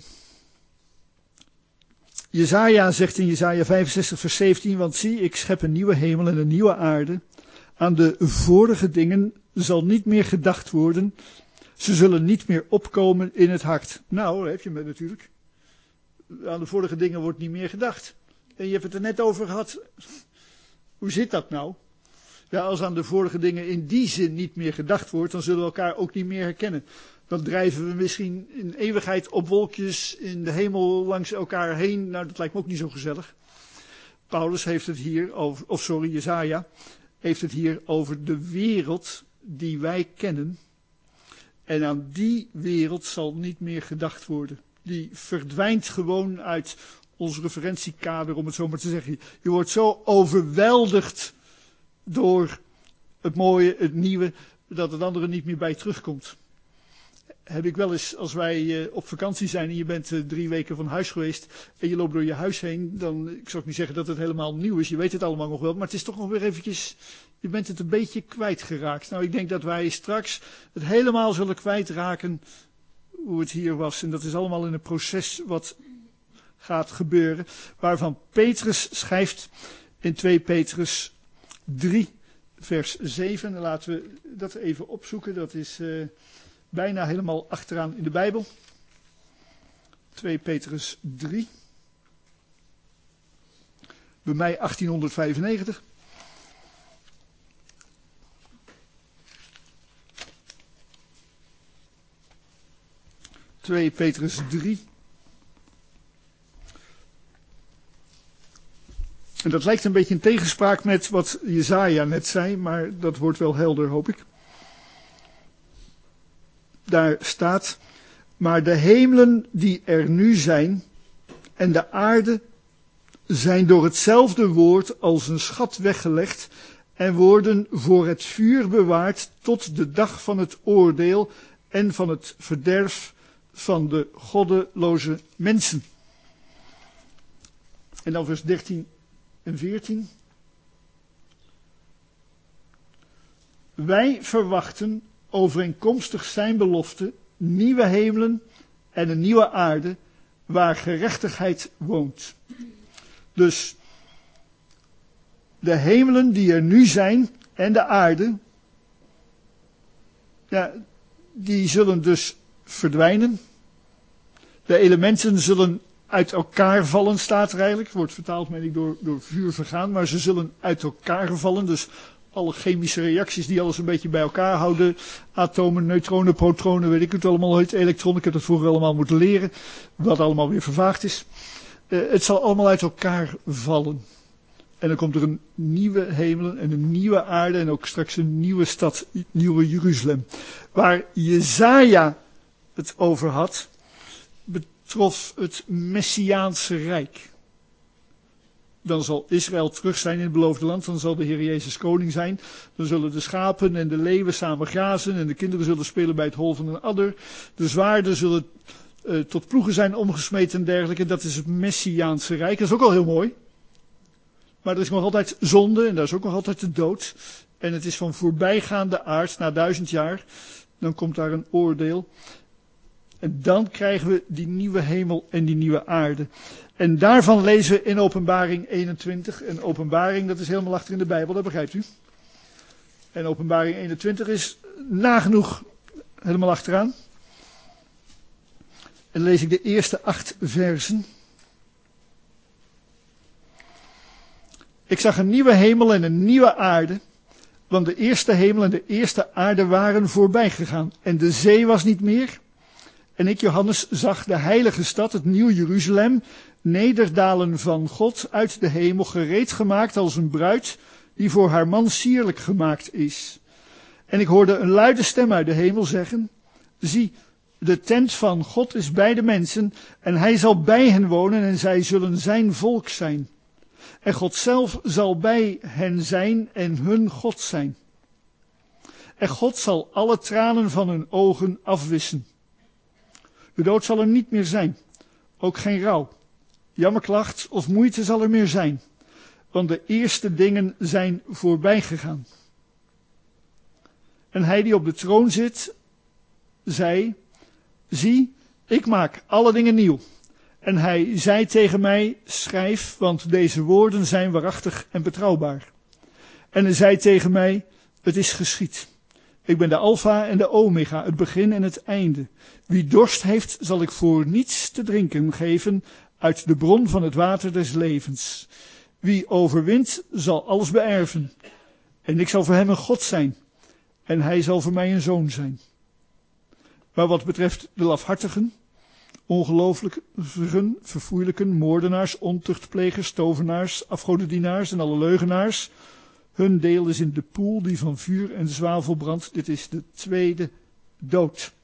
Jesaja zegt in Jesaja 65 vers 17, want zie, ik schep een nieuwe hemel en een nieuwe aarde. Aan de vorige dingen zal niet meer gedacht worden. Ze zullen niet meer opkomen in het hart. Nou, daar heb je me natuurlijk. Aan de vorige dingen wordt niet meer gedacht. En je hebt het er net over gehad. Hoe zit dat nou? Ja, als aan de vorige dingen in die zin niet meer gedacht wordt, dan zullen we elkaar ook niet meer herkennen. Dan drijven we misschien in eeuwigheid op wolkjes in de hemel langs elkaar heen. Nou, dat lijkt me ook niet zo gezellig. Paulus heeft het hier over, Jesaja heeft het hier over de wereld die wij kennen. En aan die wereld zal niet meer gedacht worden. Die verdwijnt gewoon uit ons referentiekader, om het zo maar te zeggen. Je wordt zo overweldigd door het mooie, het nieuwe, dat het andere niet meer bij je terugkomt. Heb ik wel eens, als wij op vakantie zijn en je bent 3 weken van huis geweest en je loopt door je huis heen, dan, ik zou ook niet zeggen dat het helemaal nieuw is, je weet het allemaal nog wel, maar het is toch nog weer eventjes, je bent het een beetje kwijtgeraakt. Nou, ik denk dat wij straks het helemaal zullen kwijtraken hoe het hier was. En dat is allemaal in een proces wat gaat gebeuren, waarvan Petrus schrijft in 2 Petrus 3 vers 7. Laten we dat even opzoeken, dat is bijna helemaal achteraan in de Bijbel. 2 Petrus 3. Bij mij 1895. Petrus 3. En dat lijkt een beetje in tegenspraak met wat Jesaja net zei, maar dat wordt wel helder, hoop ik. Daar staat, maar de hemelen die er nu zijn en de aarde zijn door hetzelfde woord als een schat weggelegd en worden voor het vuur bewaard tot de dag van het oordeel en van het verderf van de goddeloze mensen. En dan vers 13 en 14. Wij verwachten overeenkomstig zijn belofte nieuwe hemelen en een nieuwe aarde waar gerechtigheid woont. Dus de hemelen die er nu zijn en de aarde, ja, die zullen dus verdwijnen. De elementen zullen uit elkaar vallen, staat er eigenlijk. Het wordt vertaald, meen ik, door vuur vergaan, maar ze zullen uit elkaar vallen. Dus alle chemische reacties die alles een beetje bij elkaar houden. Atomen, neutronen, protonen, weet ik het allemaal, heet elektronen. Ik heb dat vroeger allemaal moeten leren, wat allemaal weer vervaagd is. Het zal allemaal uit elkaar vallen. En dan komt er een nieuwe hemel en een nieuwe aarde en ook straks een nieuwe stad, het nieuwe Jeruzalem. Waar Jesaja het over had, betrof het Messiaanse Rijk. Dan zal Israël terug zijn in het beloofde land, dan zal de Heer Jezus koning zijn. Dan zullen de schapen en de leeuwen samen grazen en de kinderen zullen spelen bij het hol van een adder. De zwaarden zullen tot ploegen zijn omgesmeed en dergelijke. Dat is het Messiaanse Rijk. Dat is ook al heel mooi. Maar er is nog altijd zonde en daar is ook nog altijd de dood. En het is van voorbijgaande aard, na 1000 jaar, dan komt daar een oordeel. En dan krijgen we die nieuwe hemel en die nieuwe aarde. En daarvan lezen we in Openbaring 21. En Openbaring, dat is helemaal achter in de Bijbel, dat begrijpt u. En Openbaring 21 is nagenoeg helemaal achteraan. En lees ik de eerste 8 versen. Ik zag een nieuwe hemel en een nieuwe aarde, want de eerste hemel en de eerste aarde waren voorbij gegaan. En de zee was niet meer. En ik, Johannes, zag de heilige stad, het nieuw Jeruzalem, nederdalen van God uit de hemel, gereed gemaakt als een bruid die voor haar man sierlijk gemaakt is. En ik hoorde een luide stem uit de hemel zeggen, zie, de tent van God is bij de mensen en hij zal bij hen wonen en zij zullen zijn volk zijn. En God zelf zal bij hen zijn en hun God zijn. En God zal alle tranen van hun ogen afwissen. De dood zal er niet meer zijn, ook geen rouw, jammerklacht of moeite zal er meer zijn, want de eerste dingen zijn voorbij gegaan. En hij die op de troon zit, zei, zie, ik maak alle dingen nieuw. En hij zei tegen mij, schrijf, want deze woorden zijn waarachtig en betrouwbaar. En hij zei tegen mij, het is geschied. Ik ben de Alfa en de Omega, het begin en het einde. Wie dorst heeft, zal ik voor niets te drinken geven uit de bron van het water des levens. Wie overwint, zal alles beërven. En ik zal voor hem een God zijn. En hij zal voor mij een zoon zijn. Maar wat betreft de lafhartigen, ongelooflijken, verfoeilijken, moordenaars, ontuchtplegers, tovenaars, afgodendienaars en alle leugenaars, hun deel is in de poel die van vuur en zwavel brandt. Dit is de tweede dood.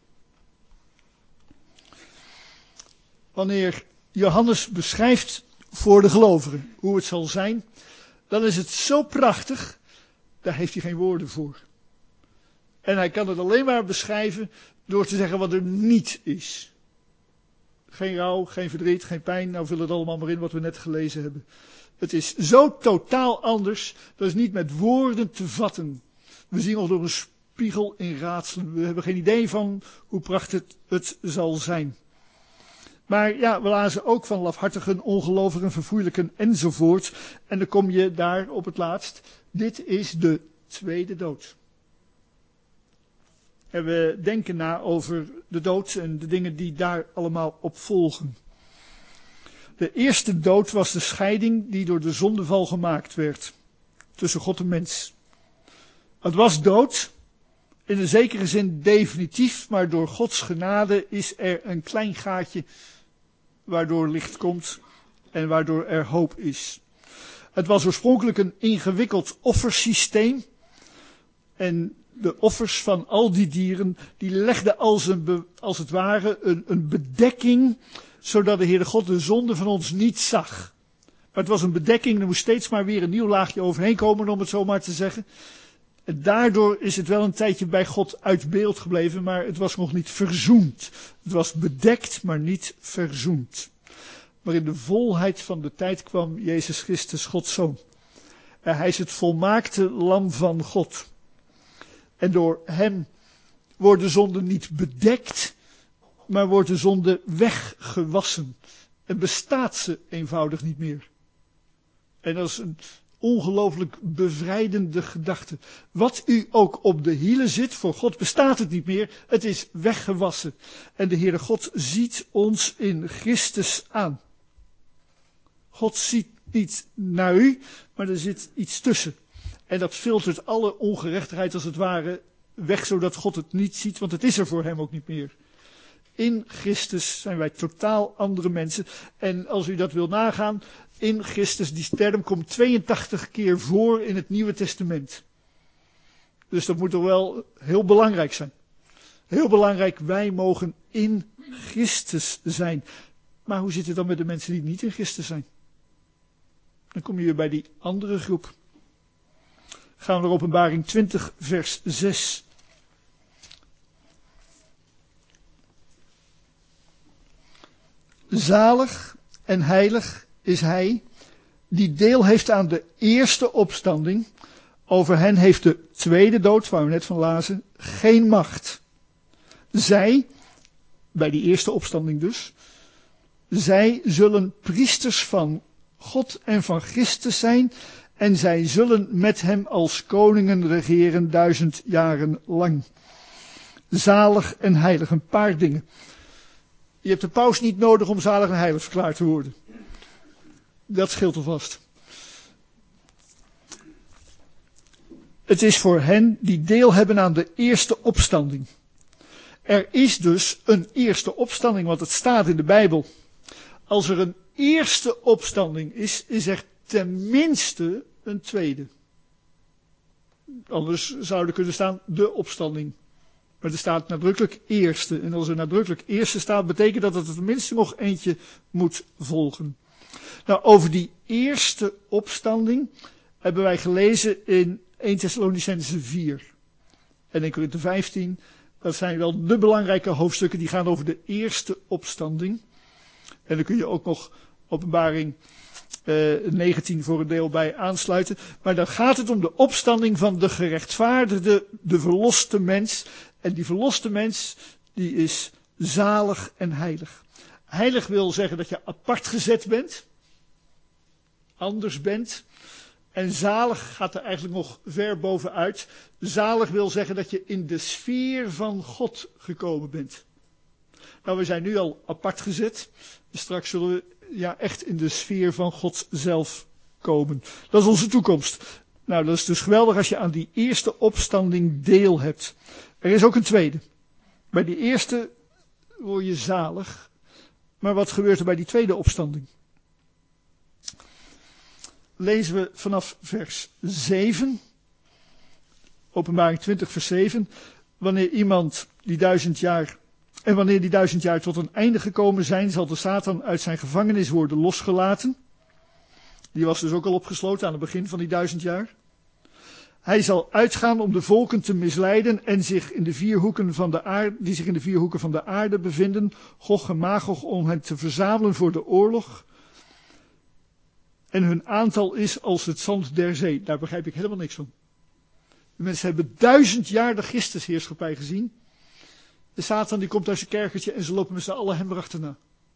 Wanneer Johannes beschrijft voor de gelovigen hoe het zal zijn, dan is het zo prachtig, daar heeft hij geen woorden voor. En hij kan het alleen maar beschrijven door te zeggen wat er niet is. Geen rouw, geen verdriet, geen pijn, nou vul het allemaal maar in wat we net gelezen hebben. Het is zo totaal anders, dat is niet met woorden te vatten. We zien ons door een spiegel in raadselen. We hebben geen idee van hoe prachtig het zal zijn. Maar ja, we lazen ook van lafhartigen, ongelovigen, verfoeilijken enzovoort. En dan kom je daar op het laatst. Dit is de tweede dood. En we denken na over de dood en de dingen die daar allemaal op volgen. De eerste dood was de scheiding die door de zondeval gemaakt werd. Tussen God en mens. Het was dood. In een zekere zin definitief. Maar door Gods genade is er een klein gaatje. Waardoor licht komt. En waardoor er hoop is. Het was oorspronkelijk een ingewikkeld offersysteem. En de offers van al die dieren, die legden als het ware een bedekking, zodat de Heere God de zonde van ons niet zag. Maar het was een bedekking, er moest steeds maar weer een nieuw laagje overheen komen, om het zo maar te zeggen. En daardoor is het wel een tijdje bij God uit beeld gebleven, maar het was nog niet verzoend. Het was bedekt, maar niet verzoend. Maar in de volheid van de tijd kwam Jezus Christus, Gods Zoon. Hij is het volmaakte lam van God. En door hem wordt de zonde niet bedekt, maar wordt de zonde weggewassen. En bestaat ze eenvoudig niet meer. En dat is een ongelooflijk bevrijdende gedachte. Wat u ook op de hielen zit, voor God bestaat het niet meer. Het is weggewassen. En de Heere God ziet ons in Christus aan. God ziet niet naar u, maar er zit iets tussen. En dat filtert alle ongerechtigheid als het ware weg, zodat God het niet ziet, want het is er voor hem ook niet meer. In Christus zijn wij totaal andere mensen. En als u dat wil nagaan, in Christus, die term komt 82 keer voor in het Nieuwe Testament. Dus dat moet toch wel heel belangrijk zijn. Heel belangrijk, wij mogen in Christus zijn. Maar hoe zit het dan met de mensen die niet in Christus zijn? Dan kom je weer bij die andere groep. Gaan we naar Openbaring 20 vers 6. Zalig en heilig is hij die deel heeft aan de eerste opstanding. Over hen heeft de tweede dood, waar we net van lazen, geen macht. Zij, bij die eerste opstanding dus, zij zullen priesters van God en van Christus zijn en zij zullen met hem als koningen regeren 1000 jaren lang. Zalig en heilig, een paar dingen. Je hebt de paus niet nodig om zalig en heilig verklaard te worden. Dat scheelt alvast. Het is voor hen die deel hebben aan de eerste opstanding. Er is dus een eerste opstanding, want het staat in de Bijbel. Als er een eerste opstanding is er tenminste een tweede. Anders zou er kunnen staan de opstanding. Maar er staat nadrukkelijk eerste. En als er nadrukkelijk eerste staat, betekent dat er tenminste nog eentje moet volgen. Nou, over die eerste opstanding hebben wij gelezen in 1 Thessalonicenzen 4. En in Korinthe 15, dat zijn wel de belangrijke hoofdstukken, die gaan over de eerste opstanding. En dan kun je ook nog Openbaring 19 voor een deel bij aansluiten. Maar dan gaat het om de opstanding van de gerechtvaardigde, de verloste mens. En die verloste mens, die is zalig en heilig. Heilig wil zeggen dat je apart gezet bent. Anders bent. En zalig gaat er eigenlijk nog ver bovenuit. Zalig wil zeggen dat je in de sfeer van God gekomen bent. Nou, we zijn nu al apart gezet. Straks zullen we echt in de sfeer van God zelf komen. Dat is onze toekomst. Nou, dat is dus geweldig als je aan die eerste opstanding deel hebt. Er is ook een tweede. Bij die eerste word je zalig. Maar wat gebeurt er bij die tweede opstanding? Lezen we vanaf vers 7. Openbaring 20 vers 7. Wanneer die 1000 jaar tot een einde gekomen zijn, zal de Satan uit zijn gevangenis worden losgelaten. Die was dus ook al opgesloten aan het begin van die 1000 jaar. Hij zal uitgaan om de volken te misleiden en zich in de 4 hoeken van de aarde, die zich in de 4 hoeken van de aarde bevinden, Gog en Magog, om hen te verzamelen voor de oorlog. En hun aantal is als het zand der zee. Daar begrijp ik helemaal niks van. De mensen hebben 1000 jaar de Christusheerschappij gezien. De Satan die komt uit zijn kerkertje en ze lopen met z'n allen hem achterna.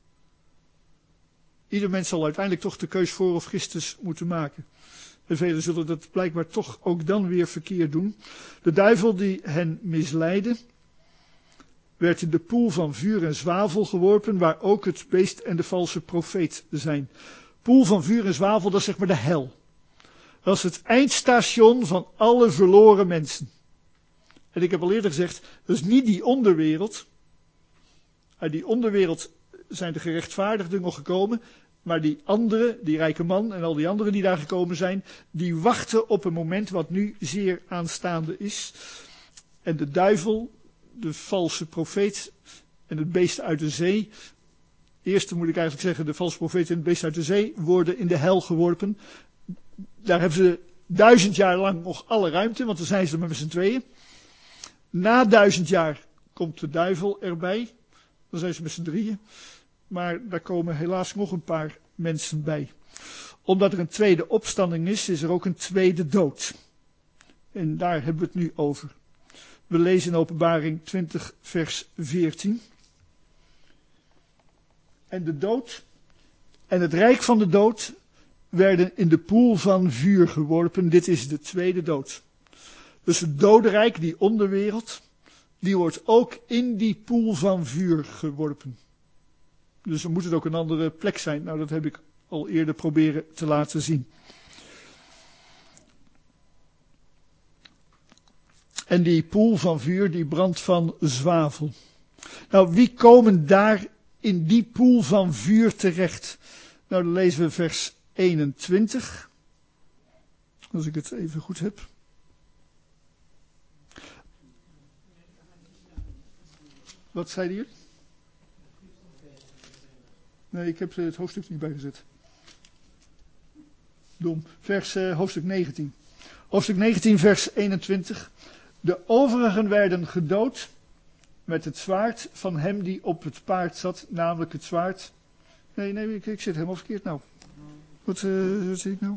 Ieder mens zal uiteindelijk toch de keus voor of Christus moeten maken. En velen zullen dat blijkbaar toch ook dan weer verkeerd doen. De duivel die hen misleidde, werd in de poel van vuur en zwavel geworpen, waar ook het beest en de valse profeet zijn. Poel van vuur en zwavel, dat is zeg maar de hel. Dat is het eindstation van alle verloren mensen. En ik heb al eerder gezegd, dat is niet die onderwereld. Uit die onderwereld zijn de gerechtvaardigden nog gekomen. Maar die andere, die rijke man en al die anderen die daar gekomen zijn, die wachten op een moment wat nu zeer aanstaande is. En de duivel, de valse profeet en het beest uit de zee. Eerst moet ik eigenlijk zeggen, de valse profeet en het beest uit de zee worden in de hel geworpen. Daar hebben ze 1000 jaar lang nog alle ruimte, want dan zijn ze er met z'n tweeën. Na 1000 jaar komt de duivel erbij. Dan zijn ze met z'n drieën. Maar daar komen helaas nog een paar mensen bij. Omdat er een tweede opstanding is er ook een tweede dood. En daar hebben we het nu over. We lezen in Openbaring 20 vers 14. en de dood en het rijk van de dood werden in de poel van vuur geworpen. Dit is de tweede dood. Dus het dodenrijk, die onderwereld, die wordt ook in die poel van vuur geworpen. Dus dan moet het ook een andere plek zijn. Nou, dat heb ik al eerder proberen te laten zien. En die poel van vuur, die brandt van zwavel. Nou, wie komen daar in die poel van vuur terecht? Nou, dan lezen we vers 21. Als ik het even goed heb. Wat zeiden jullie? Nee, ik heb het hoofdstuk niet bijgezet. Dom. Hoofdstuk 19. Hoofdstuk 19, vers 21. De overigen werden gedood met het zwaard van hem die op het paard zat, namelijk het zwaard. Nee, ik zit helemaal verkeerd nou. Wat zie ik nou?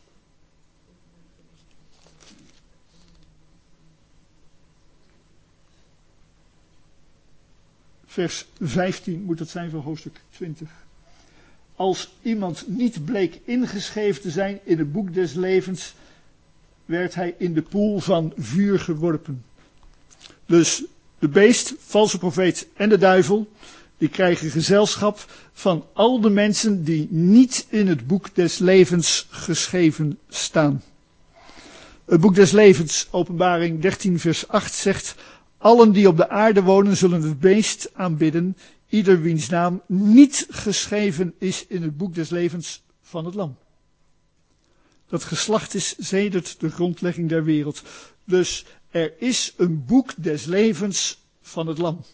Vers 15 moet het zijn van hoofdstuk 20. Als iemand niet bleek ingeschreven te zijn in het boek des levens, werd hij in de poel van vuur geworpen. Dus de beest, valse profeet en de duivel, die krijgen gezelschap van al de mensen die niet in het boek des levens geschreven staan. Het boek des levens, Openbaring 13 vers 8 zegt: allen die op de aarde wonen zullen het beest aanbidden, ieder wiens naam niet geschreven is in het boek des levens van het lam. Dat geslacht is sedert de grondlegging der wereld. Dus er is een boek des levens van het lam.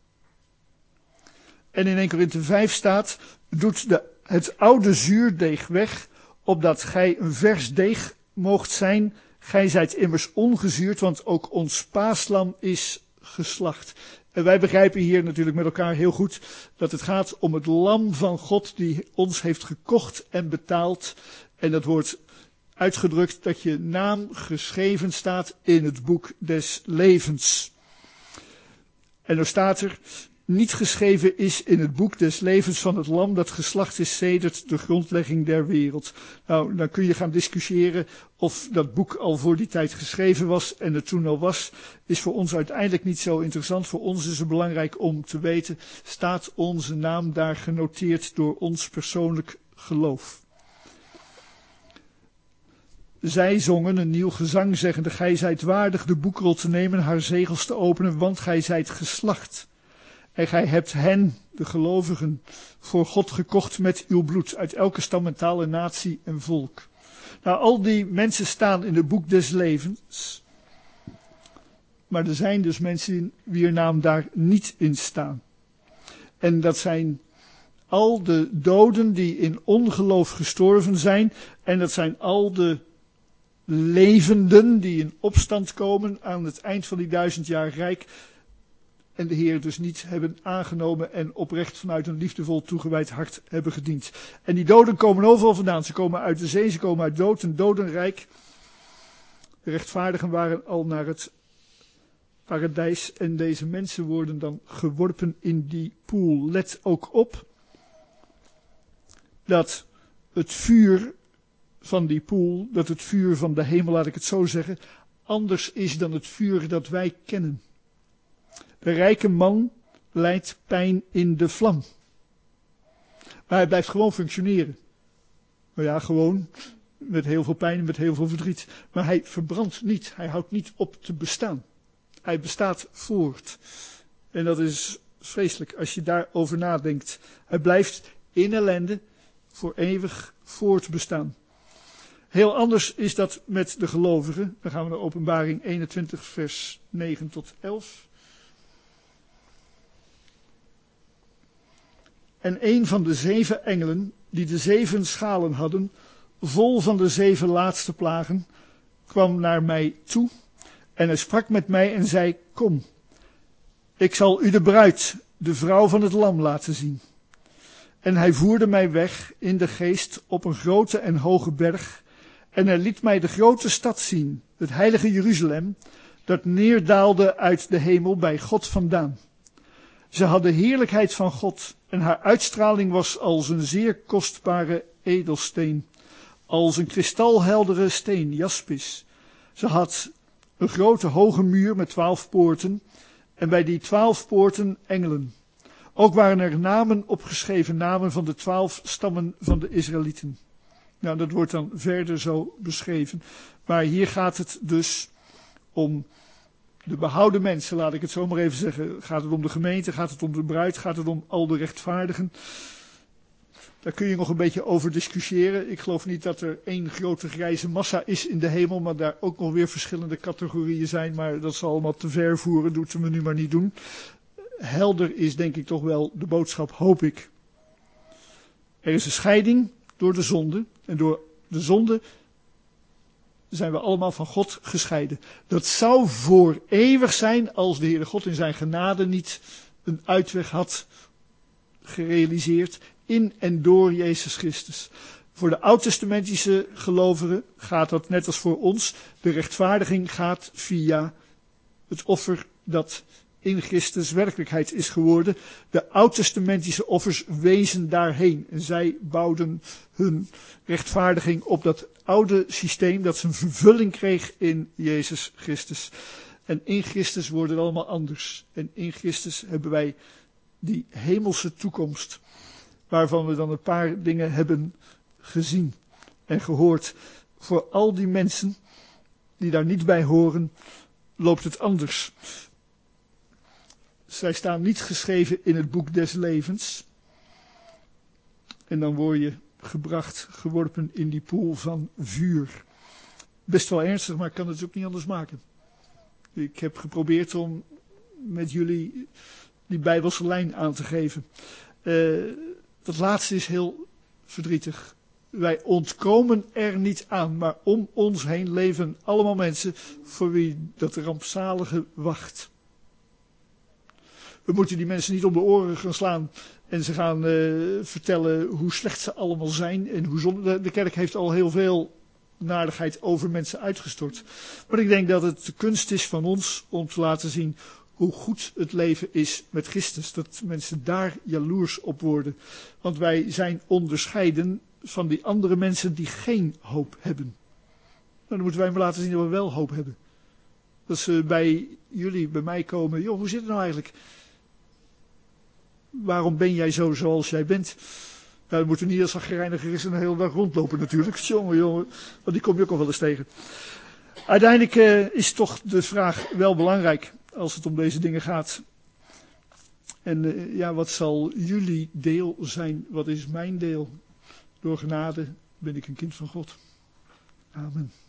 En in 1 Korinthe 5 staat: doet het oude zuurdeeg weg, opdat gij een vers deeg moogt zijn. Gij zijt immers ongezuurd, want ook ons paaslam is geslacht. En wij begrijpen hier natuurlijk met elkaar heel goed dat het gaat om het lam van God die ons heeft gekocht en betaald. En dat wordt uitgedrukt dat je naam geschreven staat in het boek des levens. En er staat er: niet geschreven is in het boek des levens van het lam dat geslacht is sedert de grondlegging der wereld. Nou, dan kun je gaan discussiëren of dat boek al voor die tijd geschreven was en het toen al was. Is voor ons uiteindelijk niet zo interessant. Voor ons is het belangrijk om te weten, staat onze naam daar genoteerd door ons persoonlijk geloof. Zij zongen een nieuw gezang, zeggende: gij zijt waardig de boekrol te nemen, haar zegels te openen, want gij zijt geslacht. En gij hebt hen, de gelovigen, voor God gekocht met uw bloed, uit elke stam en taal en natie en volk. Nou, al die mensen staan in het boek des levens. Maar er zijn dus mensen wier naam daar niet in staan. En dat zijn al de doden die in ongeloof gestorven zijn. En dat zijn al de levenden die in opstand komen aan het eind van die 1000 jaar rijk. En de Heer dus niet hebben aangenomen en oprecht vanuit een liefdevol toegewijd hart hebben gediend. En die doden komen overal vandaan. Ze komen uit de zee, ze komen uit dood, een dodenrijk. De rechtvaardigen waren al naar het paradijs en deze mensen worden dan geworpen in die poel. Let ook op dat het vuur van die poel, dat het vuur van de hemel, laat ik het zo zeggen, anders is dan het vuur dat wij kennen. De rijke man lijdt pijn in de vlam. Maar hij blijft gewoon functioneren. Nou ja, gewoon met heel veel pijn en met heel veel verdriet. Maar hij verbrandt niet. Hij houdt niet op te bestaan. Hij bestaat voort. En dat is vreselijk als je daarover nadenkt. Hij blijft in ellende voor eeuwig voortbestaan. Heel anders is dat met de gelovigen. Dan gaan we naar Openbaring 21 vers 9 tot 11. En een van de 7 engelen, die de 7 schalen hadden, vol van de 7 laatste plagen, kwam naar mij toe. En hij sprak met mij en zei: kom, ik zal u de bruid, de vrouw van het lam, laten zien. En hij voerde mij weg in de geest op een grote en hoge berg. En hij liet mij de grote stad zien, het heilige Jeruzalem, dat neerdaalde uit de hemel bij God vandaan. Ze had de heerlijkheid van God en haar uitstraling was als een zeer kostbare edelsteen, als een kristalheldere steen, jaspis. Ze had een grote hoge muur met 12 poorten en bij die 12 poorten engelen. Ook waren er namen opgeschreven, namen van de 12 stammen van de Israëlieten. Nou, dat wordt dan verder zo beschreven. Maar hier gaat het dus om de behouden mensen, laat ik het zo maar even zeggen. Gaat het om de gemeente, gaat het om de bruid, gaat het om al de rechtvaardigen. Daar kun je nog een beetje over discussiëren. Ik geloof niet dat er één grote grijze massa is in de hemel, maar daar ook nog weer verschillende categorieën zijn. Maar dat zal allemaal te ver voeren, doet we nu maar niet doen. Helder is denk ik toch wel de boodschap, hoop ik. Er is een scheiding door de zonde. En door de zonde zijn we allemaal van God gescheiden. Dat zou voor eeuwig zijn als de Heere God in zijn genade niet een uitweg had gerealiseerd in en door Jezus Christus. Voor de oud-testamentische gelovigen gaat dat net als voor ons. De rechtvaardiging gaat via het offer dat in Christus werkelijkheid is geworden. De oud-testamentische offers wezen daarheen. En zij bouwden hun rechtvaardiging op dat oude systeem dat zijn vervulling kreeg in Jezus Christus. En in Christus wordt het allemaal anders. En in Christus hebben wij die hemelse toekomst, waarvan we dan een paar dingen hebben gezien en gehoord. Voor al die mensen die daar niet bij horen, loopt het anders. Zij staan niet geschreven in het boek des levens. En dan word je geworpen in die poel van vuur. Best wel ernstig, maar ik kan het ook niet anders maken. Ik heb geprobeerd om met jullie die Bijbelse lijn aan te geven. Dat laatste is heel verdrietig. Wij ontkomen er niet aan, maar om ons heen leven allemaal mensen voor wie dat rampzalige wacht. We moeten die mensen niet om de oren gaan slaan en ze gaan vertellen hoe slecht ze allemaal zijn. En hoe zonde. De kerk heeft al heel veel naardigheid over mensen uitgestort. Maar ik denk dat het de kunst is van ons om te laten zien hoe goed het leven is met Christus. Dat mensen daar jaloers op worden. Want wij zijn onderscheiden van die andere mensen die geen hoop hebben. Nou, dan moeten wij maar laten zien dat we wel hoop hebben. Dat ze bij jullie, bij mij komen. Joh, hoe zit het nou eigenlijk? Waarom ben jij zo zoals jij bent? Nou, dan moeten we niet als chagrijniger is en de hele dag rondlopen natuurlijk. Jongen, want die kom je ook al wel eens tegen. Uiteindelijk is toch de vraag wel belangrijk als het om deze dingen gaat. En wat zal jullie deel zijn? Wat is mijn deel? Door genade ben ik een kind van God. Amen.